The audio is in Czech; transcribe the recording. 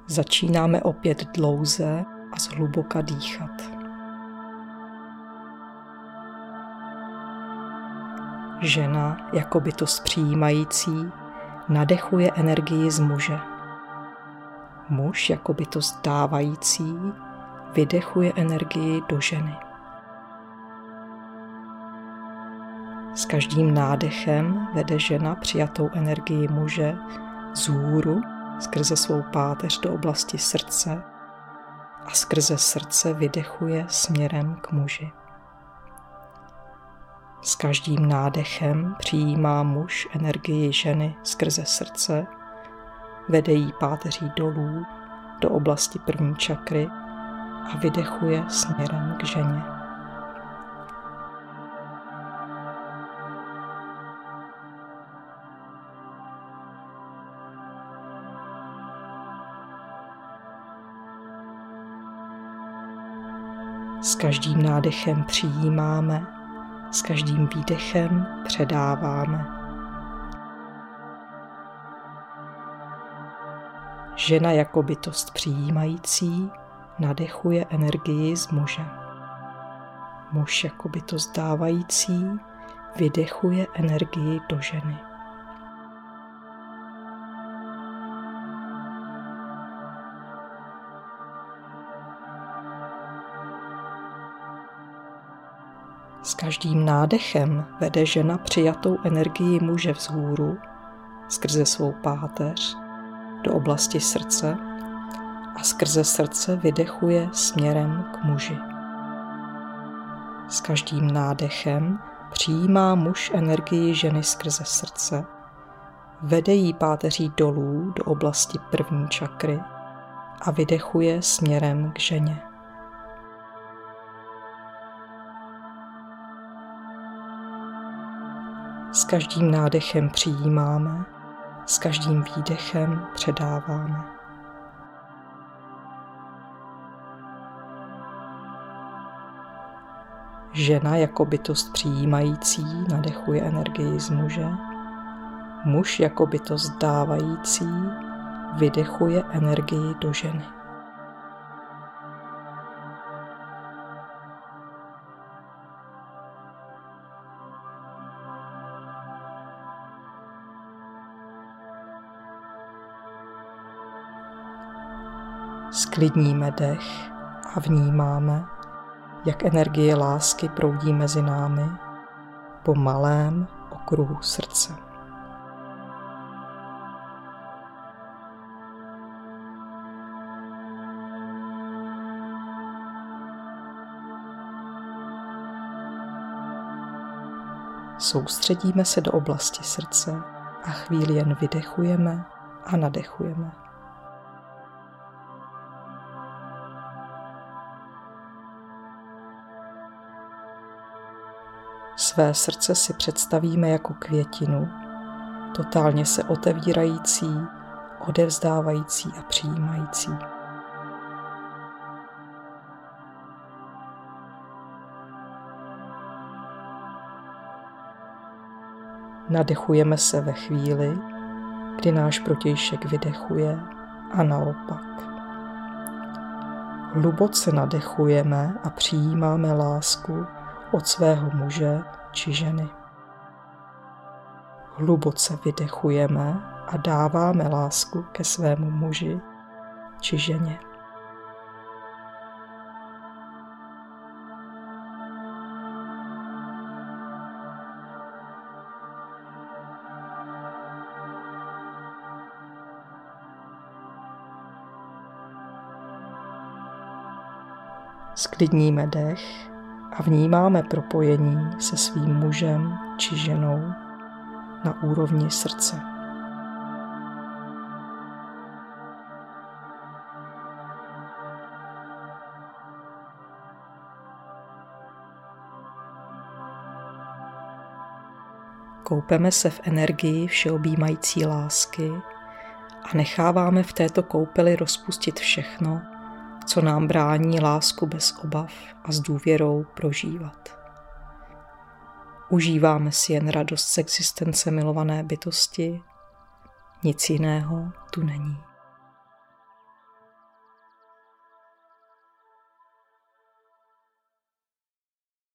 Začínáme opět dlouze a zhluboka dýchat. Žena jako bytost přijímající nadechuje energii z muže. Muž jako bytost dávající vydechuje energii do ženy. S každým nádechem vede žena přijatou energii muže vzhůru skrze svou páteř do oblasti srdce a skrze srdce vydechuje směrem k muži. S každým nádechem přijímá muž energii ženy skrze srdce, vede jí páteří dolů do oblasti první čakry a vydechuje směrem k ženě. S každým nádechem přijímáme, s každým výdechem předáváme. Žena jako bytost přijímající nadechuje energii z muže. Muž jako bytost dávající vydechuje energii do ženy. S každým nádechem vede žena přijatou energii muže vzhůru skrze svou páteř do oblasti srdce a skrze srdce vydechuje směrem k muži. S každým nádechem přijímá muž energii ženy skrze srdce, vede jí páteří dolů do oblasti první čakry a vydechuje směrem k ženě. S každým nádechem přijímáme, s každým výdechem předáváme. Žena jako bytost přijímající nadechuje energii z muže. Muž jako bytost dávající vydechuje energii do ženy. Sklidníme dech a vnímáme, jak energie lásky proudí mezi námi po malém okruhu srdce. Soustředíme se do oblasti srdce a chvíli jen vydechujeme a nadechujeme. Své srdce si představíme jako květinu, totálně se otevírající, odevzdávající a přijímající. Nadechujeme se ve chvíli, kdy náš protějšek vydechuje a naopak. Hluboce nadechujeme a přijímáme lásku od svého muže či ženy. Hluboce vydechujeme a dáváme lásku ke svému muži či ženě. Sklidníme dech a vnímáme propojení se svým mužem či ženou na úrovni srdce. Koupeme se v energii všeobjímající lásky a necháváme v této koupeli rozpustit všechno, co nám brání lásku bez obav a s důvěrou prožívat. Užíváme si jen radost z existence milované bytosti, nic jiného tu není.